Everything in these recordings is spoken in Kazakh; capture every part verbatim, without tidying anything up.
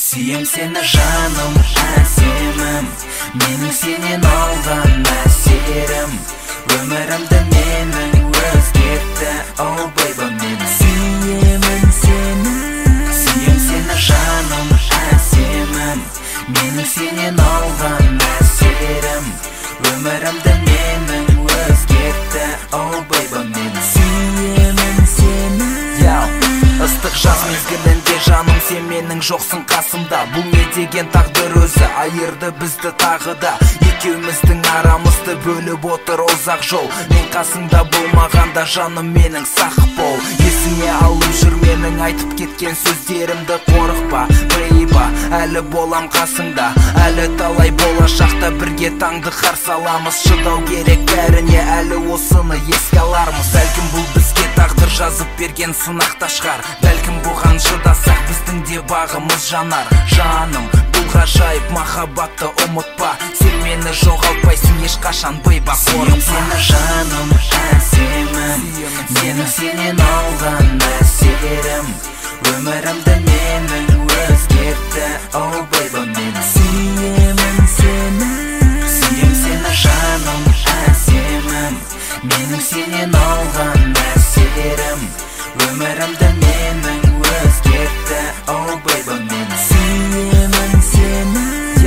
Сүйем сені жаным, әсемім, менің сенен алған әсерім. Өмірімді менің өзгертті, oh baby менің. Сүйемін сені, сүйем сені жаным, әсемім, менің сенен алған әсерім. Өмірімді менің өзгертті, oh baby менің. Сүйемін сені. Ыстық жаз мезгілінде жаным сен менің жоқсың қасымда. Бұл не деген тағдыр өзі айырды бізді тағы да. Екеуміздің арамызды бөліп отыр ұзақ жол. Мен қасыңда болмағанда жаным менің сақ бол. Есіңе алып жүр менің айтып кеткен сөздерімді, қорықпа бейба, әлі болам қасыңда. Әлі талай болашақта бірге таңды қарсы аламыз. Шыдау керек бәріне, әлі осыны еске алармыз. Бәлкім бұл бізге тағдыр жазып берген сынақта шығар. Бәлкім бұған шыдасақ біздің де бағымыз жанар. Жаным, бұл ғажайып махаббатты ұмытпа. Сен мені жоғалтпайсың ешқашан бейба, қорықпа. Сүйем сені жаным, әсемім, менің сенен алған әсерім. Өмірімді менің өзгертті, oh baby менің. Сүйемін сені, сүйем сені жаным, әсемім, менің сенен алған әсерім. Өмірімді менің өзгертті, oh baby менің. Сүйемін сені.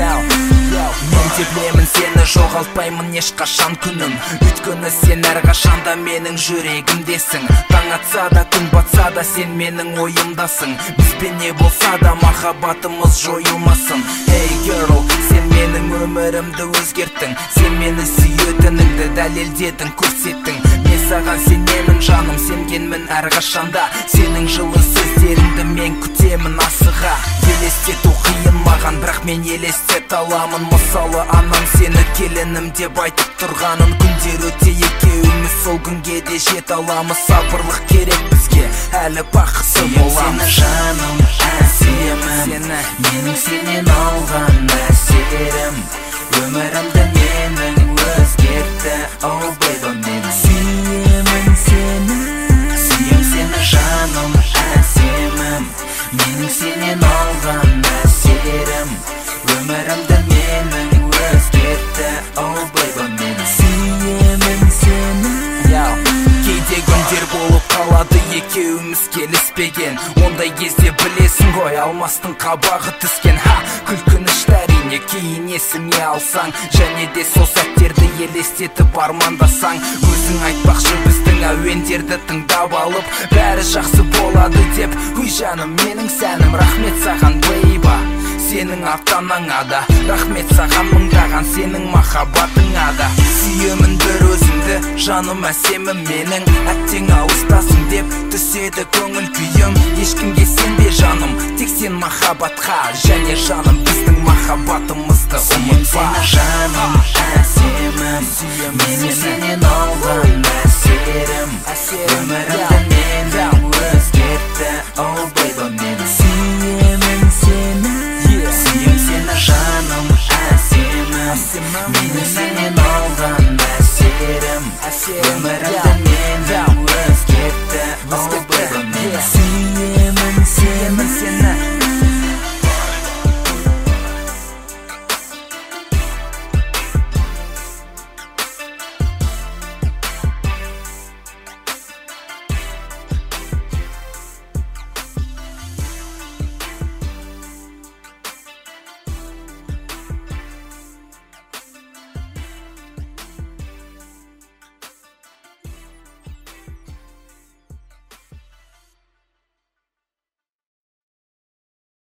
Мен де білемін сені жоғалтпаймын ешқашан күнім. Өйткені сен әрқашанда менің жүрегімдесің. Таң атса да күн батса да сен менің ойымдасың. Бізбен не болса да махаббатымыз жойылмасын. Hey girl, сен менің өмірімді өзгерттің. Сен мені сүйетініңді дәлелдедің, көрсеттің. Мен саған сенемін жаным, сенгенмін әрқашанда. Сенің жылы сөздеріңді мен күтемін асыға. Елестету қиын маған, бірақ мен елестет аламын. Мысалы анам сені келінім деп айтып тұрғанын. Күндер өте екеуміз сол күнге де жет аламыз. Сабырлық керек бізге, әлі бақытты боламыз. Сүйем сені жаным, әсемім, менің сенен алған әсерім. Өмірімді менің өзгертті, oh baby менің. Сүйемін сені, сүйем сені жаным, әсемім, менің сенен алған әсерім. Өмірімді менің өзгертті, oh baby менің. Сүйемін сені. Кейде күндер болып қалады екеуміз келіспеген. Ондай кезде білесің ғой, алмастың қабағы түскен. Ха, күлкінішті әрине, кейін есіңе алсаң, және де сол сәттерді елестетіп армандасаң. Өзің айтпақшы біздің әуендерді тыңдап алып, бәрі жақсы болады деп. Уй жаным менің сәнім, рахмет саған бейба. Сенің ата-анаңа да рахмет саған мыңдаған сенің махаббатыңа да. Сүйемін бір өзіңді, жаным әсемім менің. Әттең алыстасың деп түседі көңіл күйім. Ешкімге сенбе жаным, тек сен махаббатқа, және жаным біздің махаббатымызды ұмытпа. Сүйем сені жаным, әсемім, менің сенен алған әсерім. Өмірімді менің өзгертті, oh